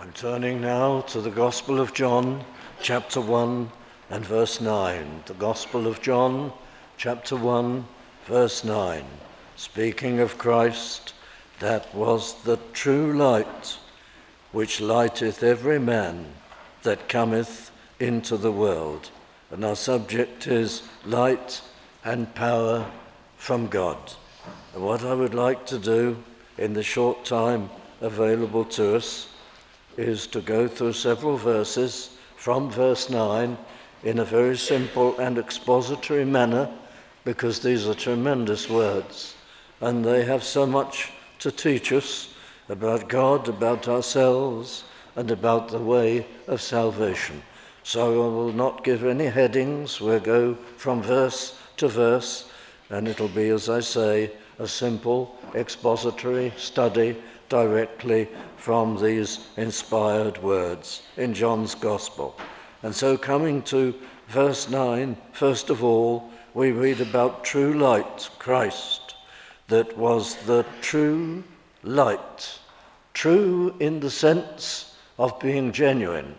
Turning now to the Gospel of John, chapter 1 and verse 9. The Gospel of John, chapter 1, verse 9. Speaking of Christ, that was the true light, which lighteth every man that cometh into the world. And our subject is light and power from God. And what I would like to do in the short time available to us is to go through several verses from verse 9 in a very simple and expository manner, because these are tremendous words and they have so much to teach us about God, about ourselves, and about the way of salvation. So I will not give any headings. We'll go from verse to verse, and it'll be, as I say, a simple expository study directly from these inspired words in John's Gospel. And so coming to verse 9, first of all, we read about true light, Christ, that was the true light, true in the sense of being genuine,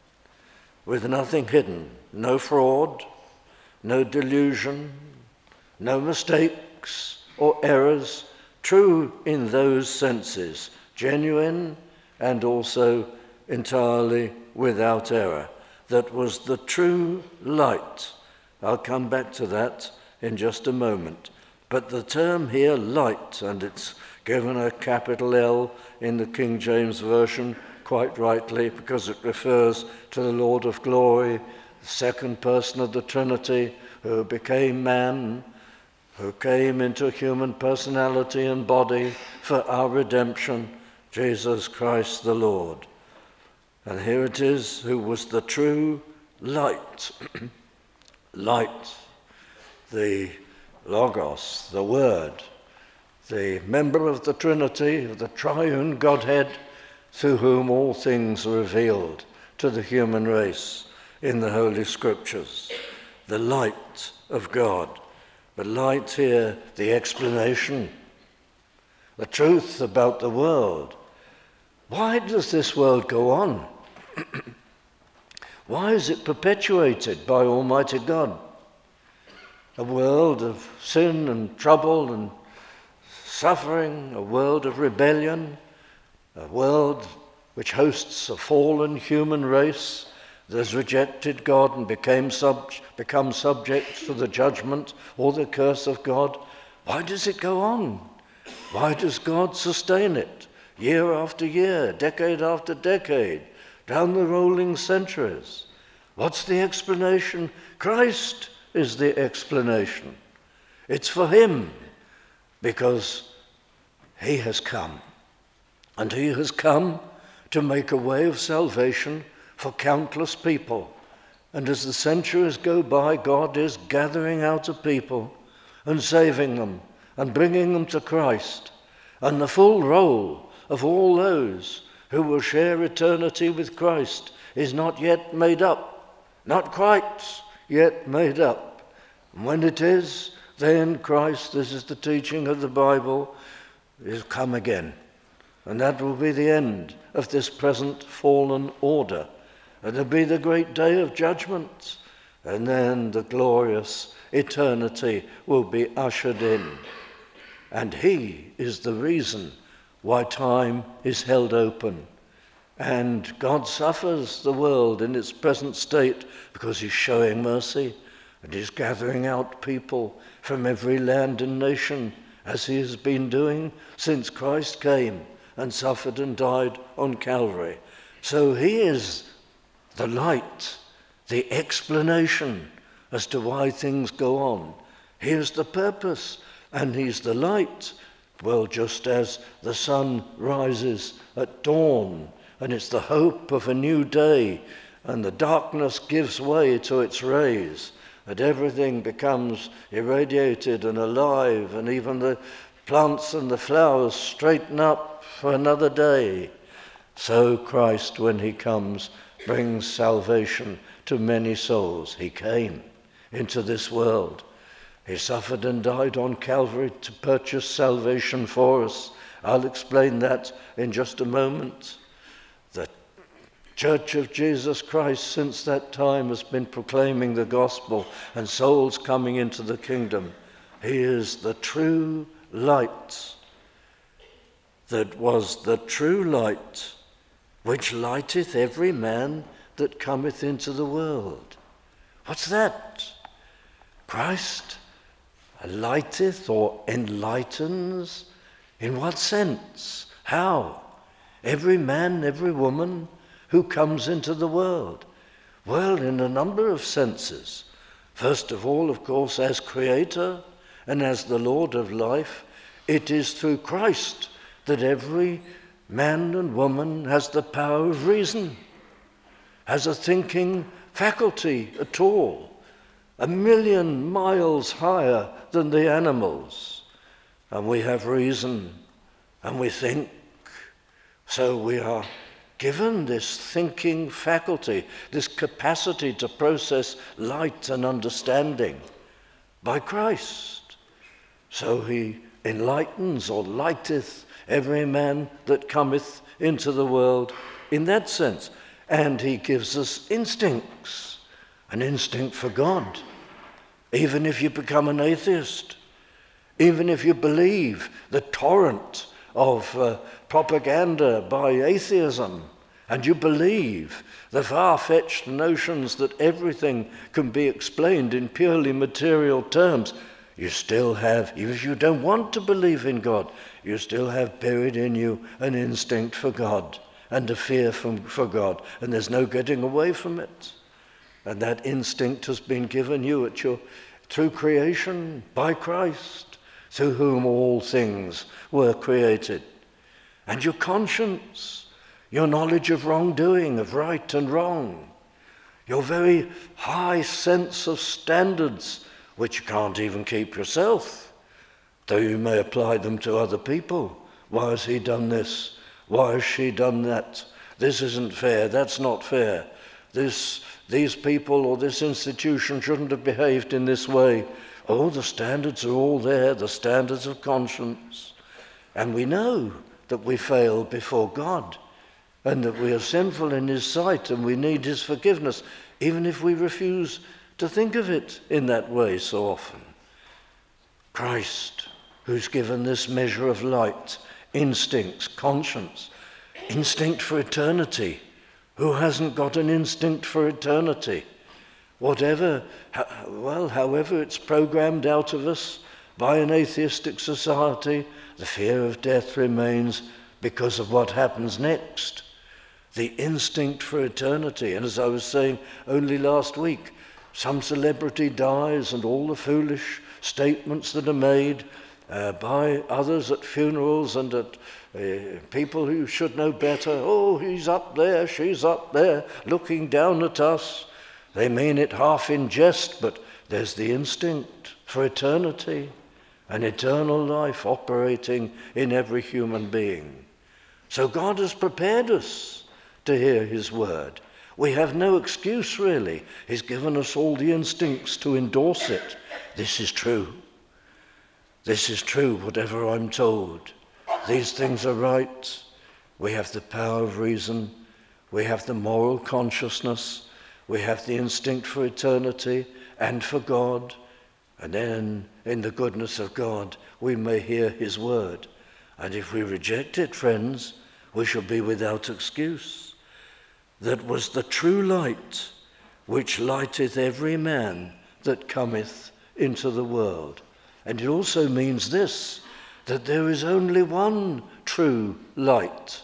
with nothing hidden, no fraud, no delusion, no mistakes or errors, true in those senses, genuine and also entirely without error. That was the true light. I'll come back to that in just a moment. But the term here, light, and it's given a capital L in the King James Version, quite rightly, because it refers to the Lord of glory, the second person of the Trinity, who became man, who came into human personality and body for our redemption, Jesus Christ the Lord. And here it is, who was the true light. Light, the Logos, the Word, the member of the Trinity, of the triune Godhead, through whom all things are revealed to the human race in the Holy Scriptures. The light of God. But light here, the explanation, the truth about the world. Why does this world go on? Why is it perpetuated by Almighty God? A world of sin and trouble and suffering, a world of rebellion, a world which hosts a fallen human race that has rejected God and become subject to the judgment or the curse of God. Why does it go on? Why does God sustain it year after year, decade after decade, down the rolling centuries? What's the explanation? Christ is the explanation. It's for him, because he has come. And he has come to make a way of salvation for countless people. And as the centuries go by, God is gathering out a people and saving them and bringing them to Christ. And the full roll of all those who will share eternity with Christ is not yet made up, not quite yet made up. And when it is, then Christ, this is the teaching of the Bible, is come again. And that will be the end of this present fallen order. And it'll be the great day of judgment. And then the glorious eternity will be ushered in. And he is the reason why time is held open. And God suffers the world in its present state because he's showing mercy and he's gathering out people from every land and nation, as he has been doing since Christ came and suffered and died on Calvary. So he is the light, the explanation as to why things go on. Here's the purpose, and he's the light. Well, just as the sun rises at dawn, and it's the hope of a new day, and the darkness gives way to its rays, and everything becomes irradiated and alive, and even the plants and the flowers straighten up for another day. So Christ, when he comes, brings salvation to many souls. He came into this world. He suffered and died on Calvary to purchase salvation for us. I'll explain that in just a moment. The Church of Jesus Christ since that time has been proclaiming the gospel and souls coming into the kingdom. He is the true light that was the true light which lighteth every man that cometh into the world. What's that? Christ lighteth or enlightens? In what sense? How? Every man, every woman who comes into the world. Well, in a number of senses. First of all, of course, as Creator and as the Lord of life, it is through Christ that every man and woman has the power of reason, has a thinking faculty at all, 1,000,000 miles higher than the animals. And we have reason and we think. So we are given this thinking faculty, this capacity to process light and understanding by Christ. So he enlightens or lighteth every man that cometh into the world in that sense. And he gives us instincts, an instinct for God. Even if you become an atheist, even if you believe the torrent of propaganda by atheism, and you believe the far-fetched notions that everything can be explained in purely material terms, you still have, even if you don't want to believe in God, you still have buried in you an instinct for God and a fear for God, and there's no getting away from it. And that instinct has been given you through creation by Christ, through whom all things were created. And your conscience, your knowledge of wrongdoing, of right and wrong, your very high sense of standards, which you can't even keep yourself, though you may apply them to other people. Why has he done this? Why has she done that? This isn't fair, that's not fair. These people or this institution shouldn't have behaved in this way. Oh, the standards are all there, the standards of conscience. And we know that we fail before God and that we are sinful in his sight and we need his forgiveness, even if we refuse to think of it in that way so often. Christ, who's given this measure of light, instincts, conscience, instinct for eternity. Who hasn't got an instinct for eternity? However it's programmed out of us by an atheistic society, the fear of death remains because of what happens next. The instinct for eternity. And as I was saying only last week, some celebrity dies and all the foolish statements that are made by others at funerals and at people who should know better. Oh, he's up there, she's up there, looking down at us. They mean it half in jest, but there's the instinct for eternity and eternal life operating in every human being. So God has prepared us to hear his word. We have no excuse, really. He's given us all the instincts to endorse it. This is true. This is true, whatever I'm told. These things are right. We have the power of reason. We have the moral consciousness. We have the instinct for eternity and for God. And then, in the goodness of God, we may hear his word. And if we reject it, friends, we shall be without excuse. That was the true light which lighteth every man that cometh into the world. And it also means this, that there is only one true light,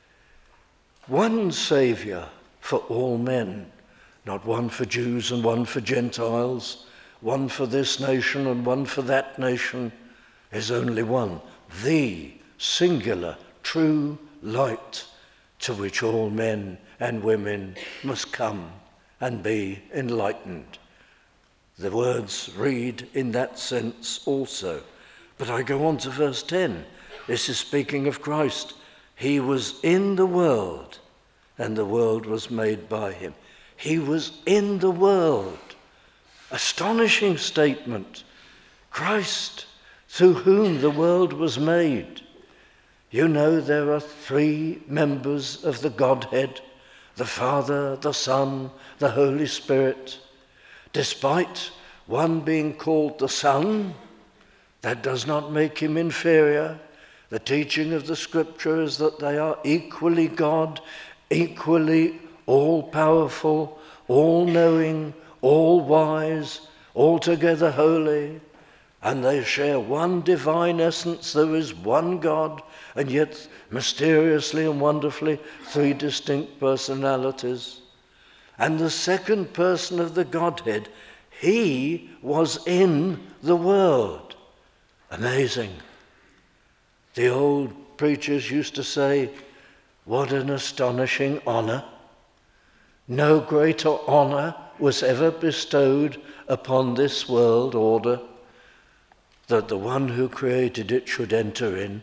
one Saviour for all men, not one for Jews and one for Gentiles, one for this nation and one for that nation. There's only one, the singular true light to which all men and women must come and be enlightened. The words read in that sense also. But I go on to verse 10. This is speaking of Christ. He was in the world, and the world was made by him. He was in the world. Astonishing statement. Christ, through whom the world was made. You know there are three members of the Godhead. the Father, the Son, the Holy Spirit. Despite one being called the Son, that does not make him inferior. The teaching of the Scripture is that they are equally God, equally all-powerful, all-knowing, all-wise, altogether holy, and they share one divine essence. There is one God, and yet mysteriously and wonderfully 3 distinct personalities. And the second person of the Godhead, he was in the world. Amazing. The old preachers used to say, what an astonishing honor. No greater honor was ever bestowed upon this world order, that the one who created it should enter in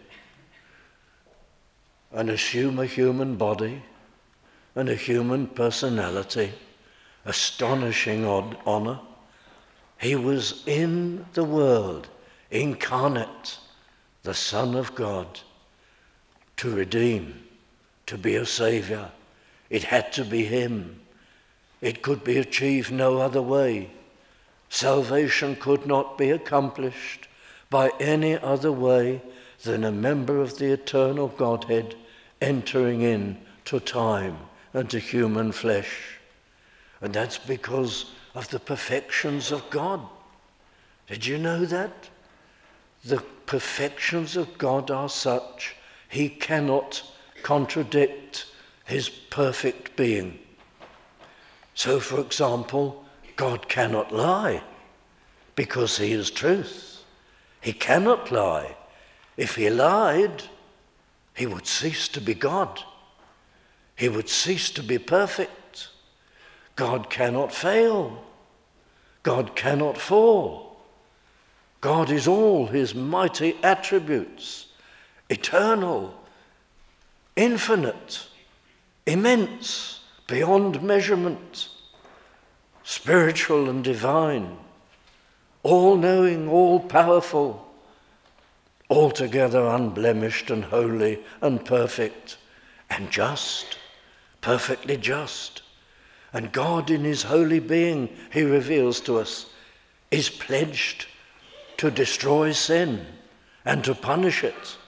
and assume a human body and a human personality. Astonishing honor. He was in the world, incarnate, the Son of God, to redeem, to be a Savior. It had to be him. It could be achieved no other way. Salvation could not be accomplished by any other way than a member of the eternal Godhead entering into time and to human flesh. And that's because of the perfections of God. Did you know that? The perfections of God are such, he cannot contradict his perfect being. So, for example, God cannot lie because he is truth. He cannot lie. If he lied, he would cease to be God. He would cease to be perfect. God cannot fail. God cannot fall. God is all his mighty attributes, eternal, infinite, immense, beyond measurement, spiritual and divine, all-knowing, all-powerful, altogether unblemished and holy and perfect and just, perfectly just. And God in his holy being, he reveals to us, is pledged to destroy sin and to punish it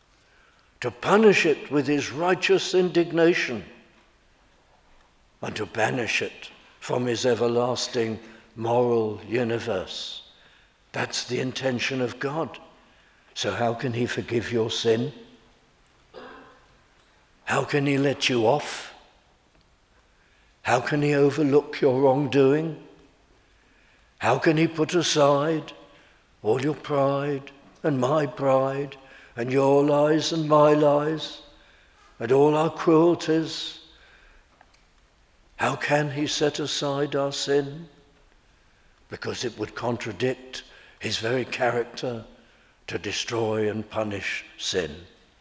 with his righteous indignation and to banish it from his everlasting moral universe. That's the intention of God. So how can he forgive your sin? How can he let you off? How can he overlook your wrongdoing? How can he put aside all your pride and my pride and your lies and my lies and all our cruelties? How can he set aside our sin? Because it would contradict his very character to destroy and punish sin.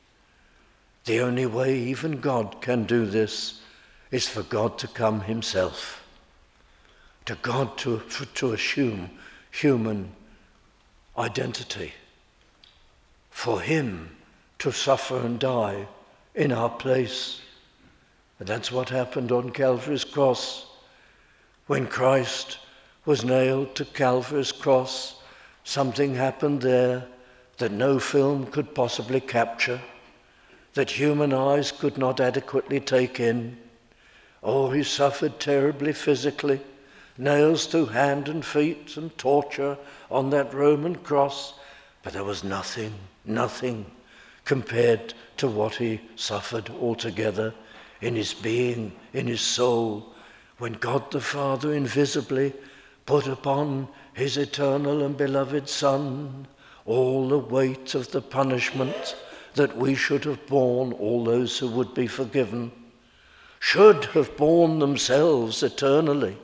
The only way even God can do this is for God to come himself, to God to assume human identity, for him to suffer and die in our place. And that's what happened on Calvary's cross. When Christ was nailed to Calvary's cross, something happened there that no film could possibly capture, that human eyes could not adequately take in. Oh, he suffered terribly physically, nails through hand and feet and torture on that Roman cross, but there was nothing compared to what he suffered altogether in his being, in his soul, when God the Father invisibly put upon his eternal and beloved Son all the weight of the punishment that we should have borne, all those who would be forgiven, should have borne themselves eternally.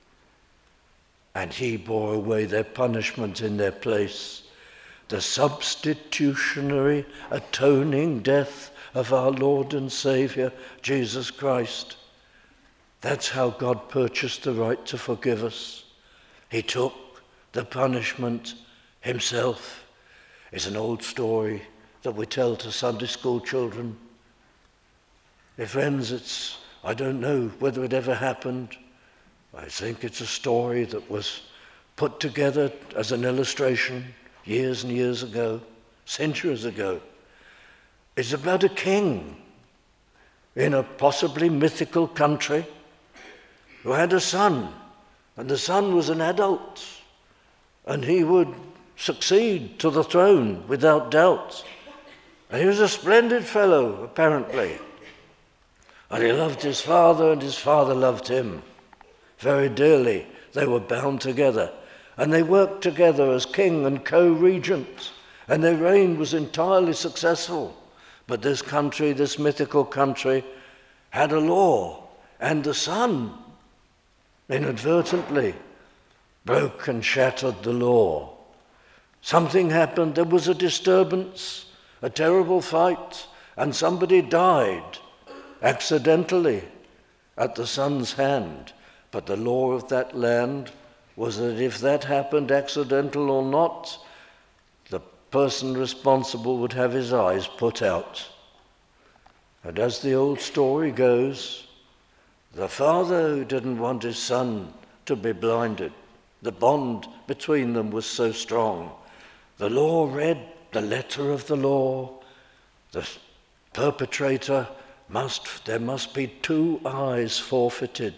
And he bore away their punishment in their place. The substitutionary, atoning death of our Lord and Savior, Jesus Christ. That's how God purchased the right to forgive us. He took the punishment himself. It's an old story that we tell to Sunday school children. Friends, it's I don't know whether it ever happened. I think it's a story that was put together as an illustration years and years ago, centuries ago. It's about a king in a possibly mythical country who had a son, and the son was an adult, and he would succeed to the throne without doubt. And he was a splendid fellow, apparently. And he loved his father, and his father loved him very dearly. They were bound together, and they worked together as king and co-regent, and their reign was entirely successful. But this country, this mythical country, had a law, and the son inadvertently broke and shattered the law. Something happened, there was a disturbance, a terrible fight, and somebody died accidentally at the son's hand. But the law of that land was that if that happened, accidental or not, the person responsible would have his eyes put out. And as the old story goes, the father who didn't want his son to be blinded, the bond between them was so strong. The law read the letter of the law. The perpetrator there must be 2 eyes forfeited.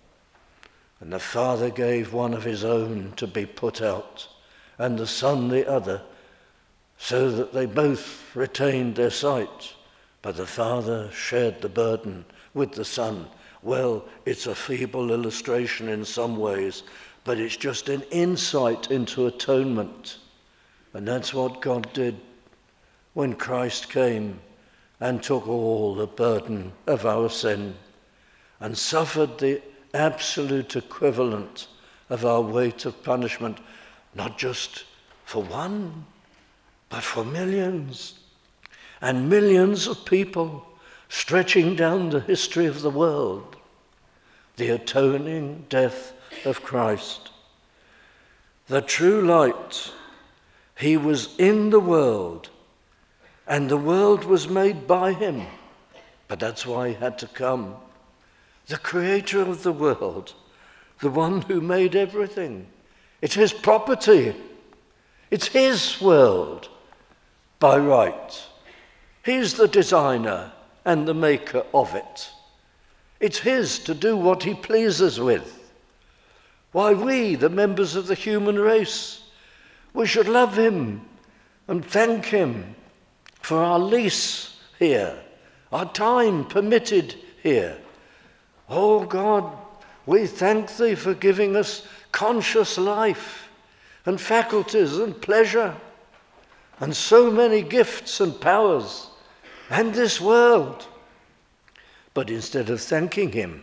And the father gave one of his own to be put out, and the son the other, so that they both retained their sight. But the father shared the burden with the son. Well, it's a feeble illustration in some ways, but it's just an insight into atonement. And that's what God did when Christ came and took all the burden of our sin and suffered the absolute equivalent of our weight of punishment, not just for one, but for millions and millions of people, stretching down the history of the world. The atoning death of Christ. The true light, he was in the world, and the world was made by him, but that's why he had to come. The creator of the world, the one who made everything. It's his property. It's his world by right. He's the designer and the maker of it. It's his to do what he pleases with. Why, we, the members of the human race, we should love him and thank him for our lease here, our time permitted here. Oh God, we thank thee for giving us conscious life and faculties and pleasure and so many gifts and powers and this world. But instead of thanking him,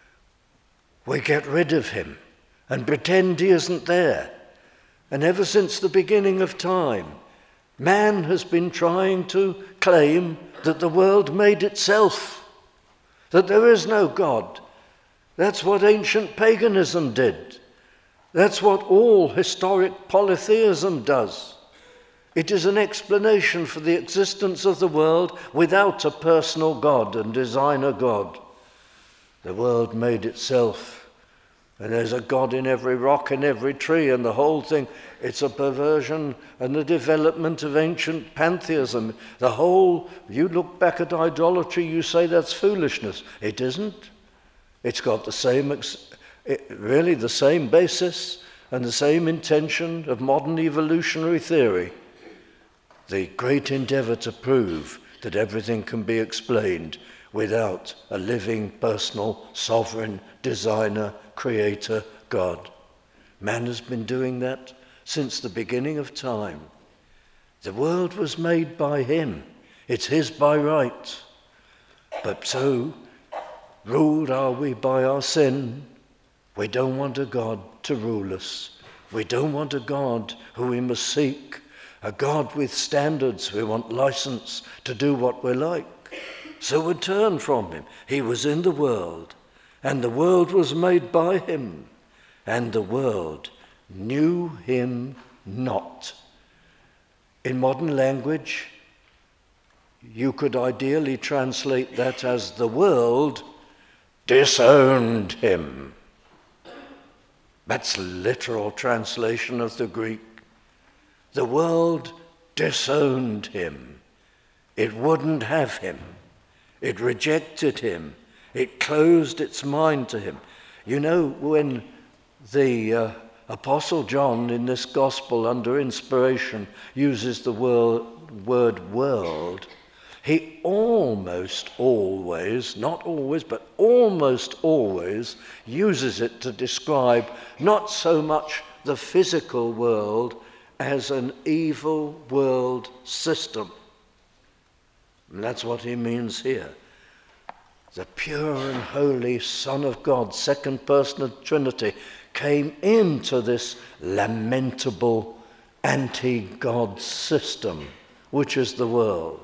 we get rid of him and pretend he isn't there. And ever since the beginning of time, man has been trying to claim that the world made itself, that there is no God. That's what ancient paganism did. That's what all historic polytheism does. It is an explanation for the existence of the world without a personal God and designer God. The world made itself. And there's a God in every rock and every tree, and the whole thing, it's a perversion and the development of ancient pantheism. You look back at idolatry, you say that's foolishness. It isn't. It's got the same basis and the same intention of modern evolutionary theory. The great endeavor to prove that everything can be explained without a living, personal, sovereign, designer, creator God. Man has been doing that since the beginning of time. The world was made by him. It's his by right. But so ruled are we by our sin. We don't want a God to rule us. We don't want a God who we must seek, a God with standards. We want license to do what we like. So we turn from him. He was in the world, and the world was made by him, and the world knew him not. In modern language, you could ideally translate that as the world disowned him. That's literal translation of the Greek. The world disowned him. It wouldn't have him. It rejected him. It closed its mind to him. You know, when the Apostle John in this gospel under inspiration uses the word world, he almost always, not always, but almost always uses it to describe not so much the physical world as an evil world system. And that's what he means here. The pure and holy Son of God, second person of the Trinity, came into this lamentable anti-God system, which is the world.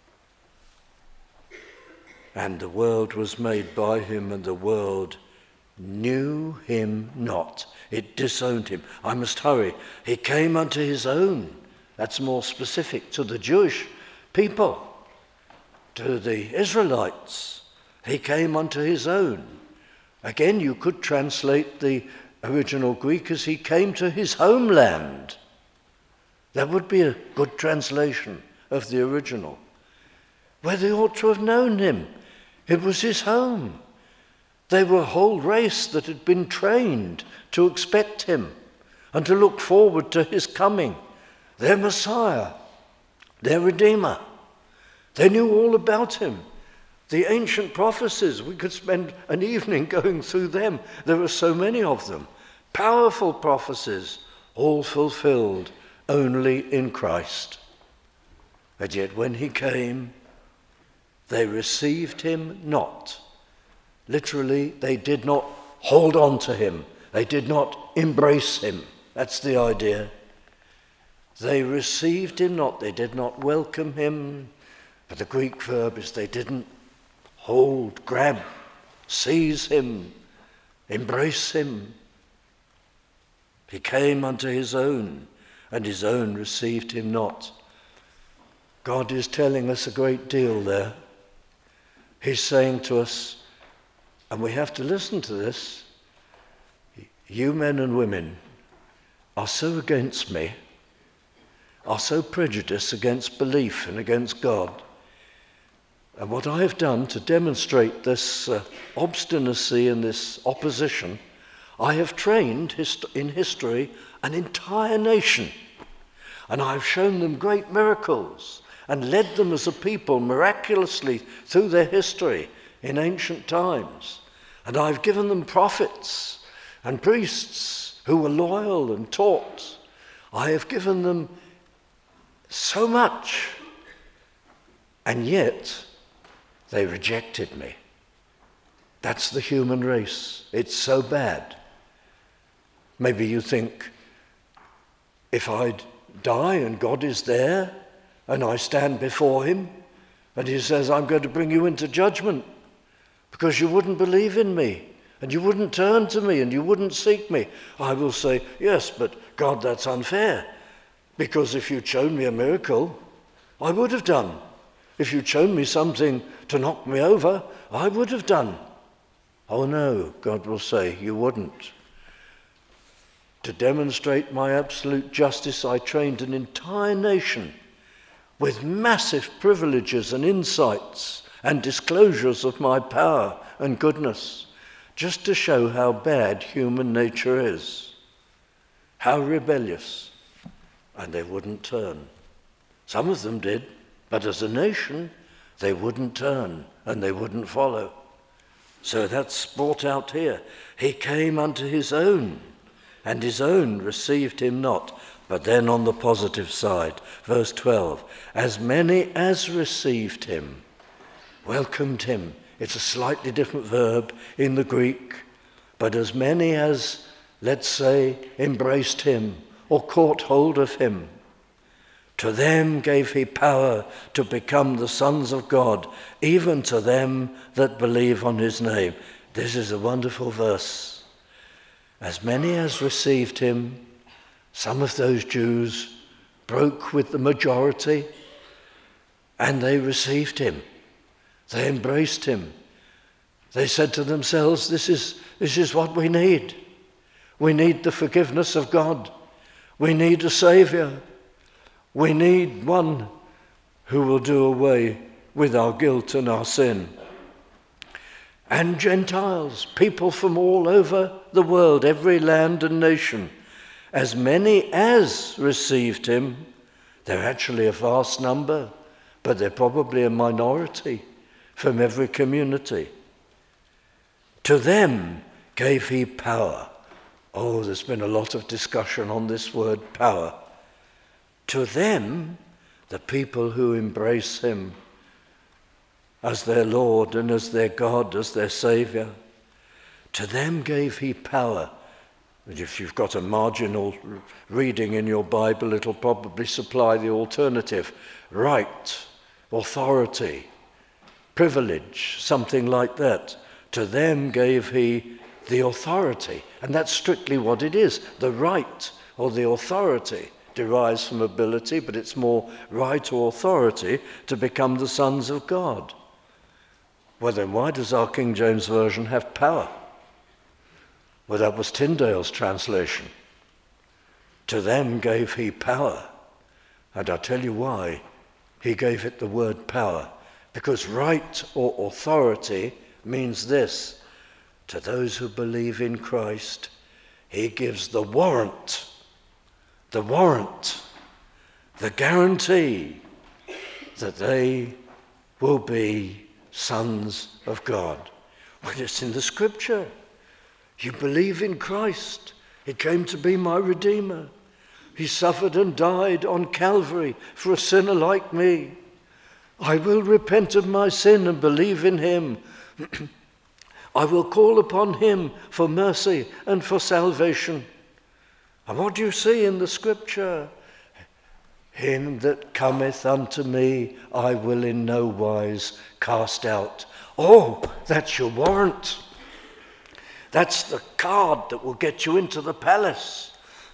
And the world was made by him, and the world knew him not. It disowned him. I must hurry. He came unto his own. That's more specific to the Jewish people, to the Israelites. He came unto his own. Again, you could translate the original Greek as he came to his homeland. That would be a good translation of the original, where they ought to have known him. It was his home. They were a whole race that had been trained to expect him and to look forward to his coming, their Messiah, their Redeemer. They knew all about him. The ancient prophecies, we could spend an evening going through them. There are so many of them. Powerful prophecies, all fulfilled only in Christ. And yet when he came, they received him not. Literally, they did not hold on to him. They did not embrace him. That's the idea. They received him not. They did not welcome him. But the Greek verb is they didn't hold, grab, seize him, embrace him. He came unto his own, and his own received him not. God is telling us a great deal there. He's saying to us, and we have to listen to this, you men and women are so against me, are so prejudiced against belief and against God. And what I have done to demonstrate this obstinacy and this opposition, I have trained in history an entire nation. And I've shown them great miracles and led them as a people miraculously through their history in ancient times. And I've given them prophets and priests who were loyal and taught. I have given them so much, and yet they rejected me. That's the human race. It's so bad. Maybe you think, if I die and God is there and I stand before him and he says, I'm going to bring you into judgment because you wouldn't believe in me and you wouldn't turn to me and you wouldn't seek me. I will say, yes, but God, that's unfair, because if you'd shown me a miracle, I would have done. If you'd shown me something to knock me over, I would have done. Oh no, God will say, you wouldn't. To demonstrate my absolute justice, I trained an entire nation with massive privileges and insights and disclosures of my power and goodness, just to show how bad human nature is, how rebellious. And they wouldn't turn. Some of them did, but as a nation, they wouldn't turn and they wouldn't follow. So that's brought out here. He came unto his own, and his own received him not. But then on the positive side, verse 12, as many as received him, welcomed him. It's a slightly different verb in the Greek, but as many as, let's say, embraced him or caught hold of him, to them gave he power to become the sons of God, even to them that believe on his name. This is a wonderful verse. As many as received him, some of those Jews broke with the majority, and they received him. They embraced him. They said to themselves, this is what we need. We need the forgiveness of God. We need a Saviour. We need one who will do away with our guilt and our sin. And Gentiles, people from all over the world, every land and nation, as many as received him. They're actually a vast number, but they're probably a minority from every community. To them gave he power. Oh, there's been a lot of discussion on this word power. To them, the people who embrace him as their Lord and as their God, as their Saviour, to them gave he power. And if you've got a marginal reading in your Bible, it'll probably supply the alternative. Right, authority, privilege, something like that. To them gave he the authority. And that's strictly what it is. The right or the authority derives from ability, but it's more right or authority to become the sons of God. Well then, why does our King James Version have power? Well, that was Tyndale's translation. To them gave he power. And I'll tell you why he gave it the word power. Because right or authority means this: to those who believe in Christ, he gives the warrant, the guarantee that they will be sons of God. Well, it's in the scripture. You believe in Christ. He came to be my Redeemer. He suffered and died on Calvary for a sinner like me. I will repent of my sin and believe in him. I will call upon him for mercy and for salvation. And what do you see in the scripture? Him that cometh unto me, I will in no wise cast out. Oh, that's your warrant. That's the card that will get you into the palace.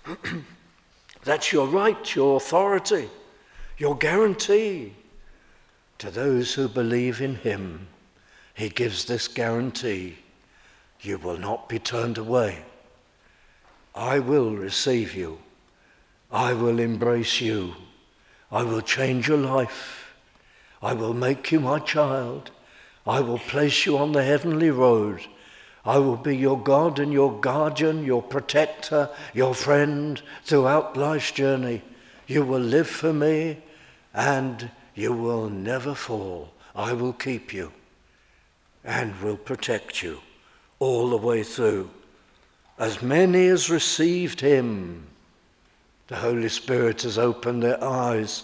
That's your right, your authority, your guarantee. To those who believe in him, he gives this guarantee: you will not be turned away. I will receive you. I will embrace you. I will change your life. I will make you my child. I will place you on the heavenly road. I will be your God and your guardian, your protector, your friend throughout life's journey. You will live for me and you will never fall. I will keep you and will protect you all the way through. As many as received him, the Holy Spirit has opened their eyes.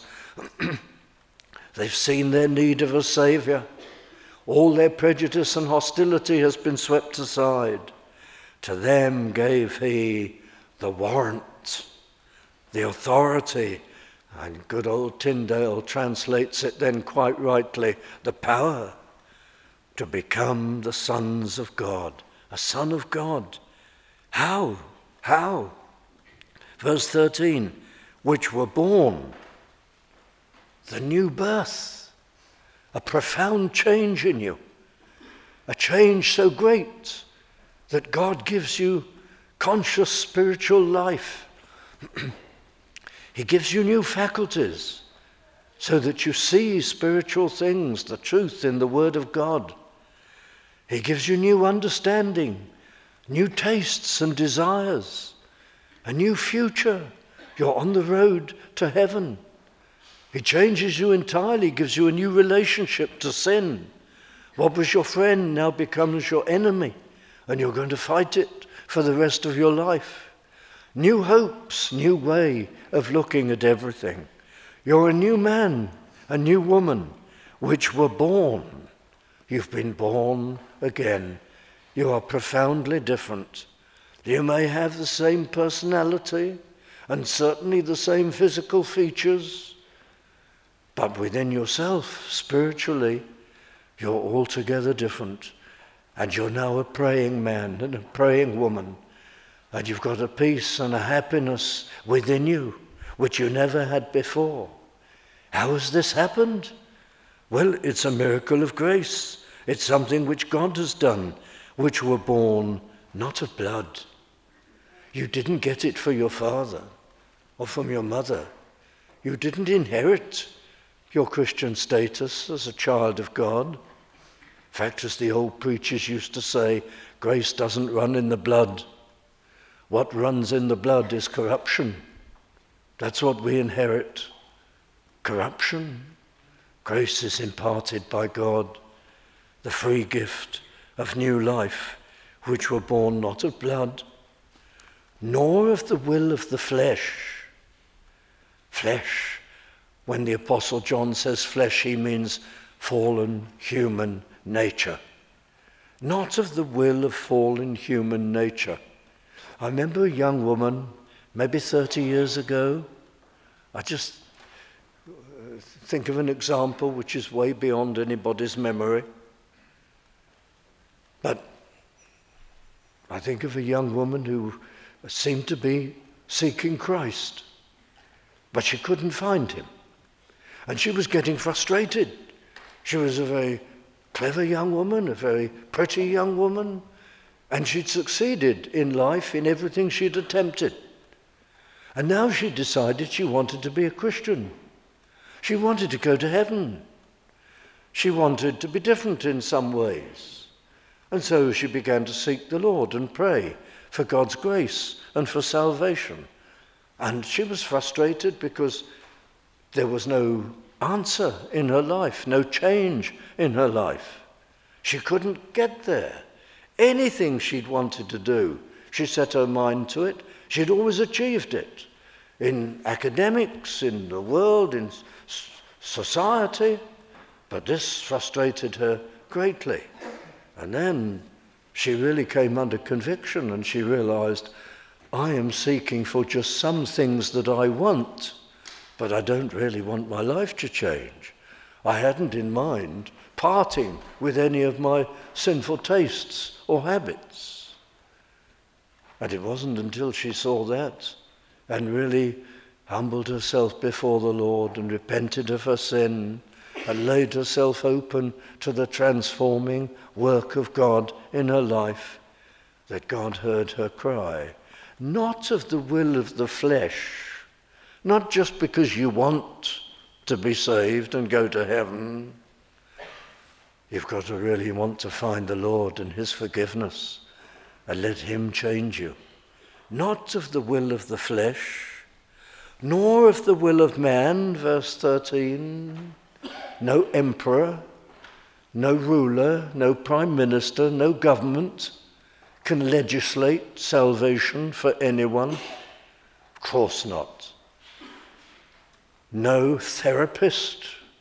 They've seen their need of a Saviour. All their prejudice and hostility has been swept aside. To them gave he the warrant, the authority, and good old Tyndale translates it then quite rightly, the power to become the sons of God, a son of God. How? How? Verse 13, which were born, the new birth, a profound change in you, a change so great that God gives you conscious spiritual life. He gives you new faculties so that you see spiritual things, the truth in the Word of God. He gives you new understanding, new tastes and desires, a new future. You're on the road to heaven. He changes you entirely, gives you a new relationship to sin. What was your friend now becomes your enemy, and you're going to fight it for the rest of your life. New hopes, new way of looking at everything. You're a new man, a new woman, which were born. You've been born again. You are profoundly different. You may have the same personality and certainly the same physical features, but within yourself, spiritually, you're altogether different. And you're now a praying man and a praying woman. And you've got a peace and a happiness within you, which you never had before. How has this happened? Well, it's a miracle of grace. It's something which God has done, which were born not of blood. You didn't get it for your father or from your mother. You didn't inherit your Christian status as a child of God. In fact, as the old preachers used to say, grace doesn't run in the blood. What runs in the blood is corruption. That's what we inherit. Corruption. Grace is imparted by God, the free gift of new life, which were born not of blood, nor of the will of the flesh. Flesh. When the Apostle John says flesh, he means fallen human nature. Not of the will of fallen human nature. I remember a young woman, maybe 30 years ago. I just think of an example which is way beyond anybody's memory. But I think of a young woman who seemed to be seeking Christ, but she couldn't find him. And she was getting frustrated. She was a very clever young woman, a very pretty young woman, and she'd succeeded in life in everything she'd attempted. And now she decided she wanted to be a Christian. She wanted to go to heaven. She wanted to be different in some ways. And so she began to seek the Lord and pray for God's grace and for salvation. And she was frustrated because there was no answer in her life, no change in her life. She couldn't get there. Anything she'd wanted to do, she set her mind to it. She'd always achieved it in academics, in the world, in society. But this frustrated her greatly. And then she really came under conviction and she realized, I am seeking for just some things that I want, but I don't really want my life to change. I hadn't in mind parting with any of my sinful tastes or habits. And it wasn't until she saw that and really humbled herself before the Lord and repented of her sin and laid herself open to the transforming work of God in her life that God heard her cry. Not of the will of the flesh, not just because you want to be saved and go to heaven. You've got to really want to find the Lord and his forgiveness and let him change you. Not of the will of the flesh, nor of the will of man, verse 13. No emperor, no ruler, no prime minister, no government can legislate salvation for anyone. Of course not. No therapist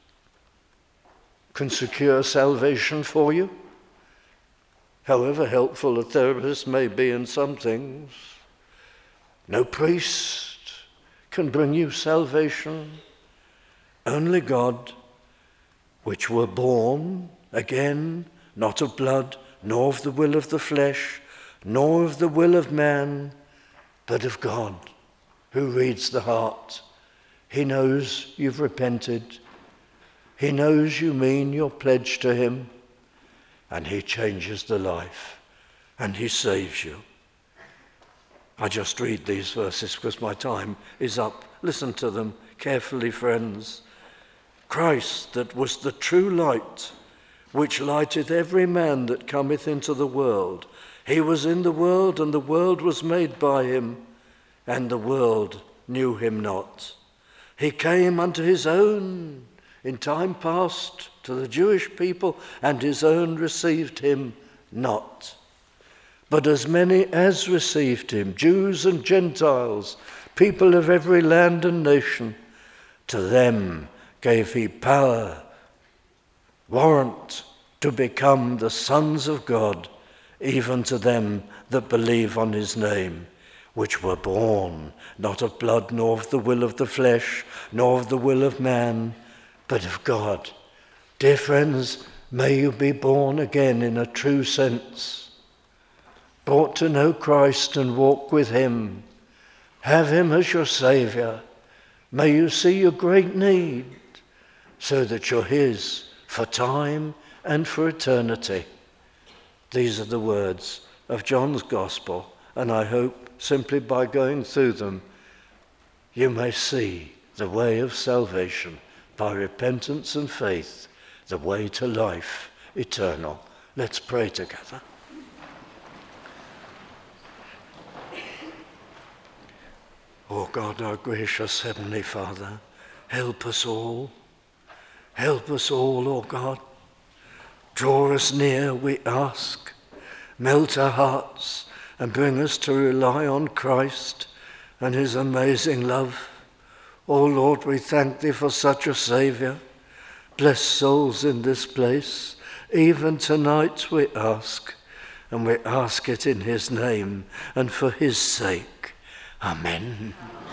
can secure salvation for you, however helpful a therapist may be in some things. No priest can bring you salvation. Only God, which were born, again, not of blood, nor of the will of the flesh, nor of the will of man, but of God, who reads the heart. He knows you've repented. He knows you mean your pledge to him, and he changes the life, and he saves you. I just read these verses because my time is up. Listen to them carefully, friends. Christ, that was the true light, which lighteth every man that cometh into the world. He was in the world, and the world was made by him, and the world knew him not. He came unto his own in time past, to the Jewish people, and his own received him not. But as many as received him, Jews and Gentiles, people of every land and nation, to them gave he power, warrant, to become the sons of God, even to them that believe on his name, which were born not of blood, nor of the will of the flesh, nor of the will of man, but of God. Dear friends, may you be born again in a true sense, brought to know Christ and walk with him. Have him as your Saviour. May you see your great need, so that you're his for time and for eternity. These are the words of John's Gospel, and I hope simply by going through them you may see the way of salvation by repentance and faith, the way to life eternal. Let's pray together. O God, our gracious Heavenly Father, help us all. Help us all, O God. Draw us near, we ask. Melt our hearts and bring us to rely on Christ and his amazing love. O Lord, we thank thee for such a Saviour. Bless souls in this place. Even tonight we ask, and we ask it in his name and for his sake. Amen.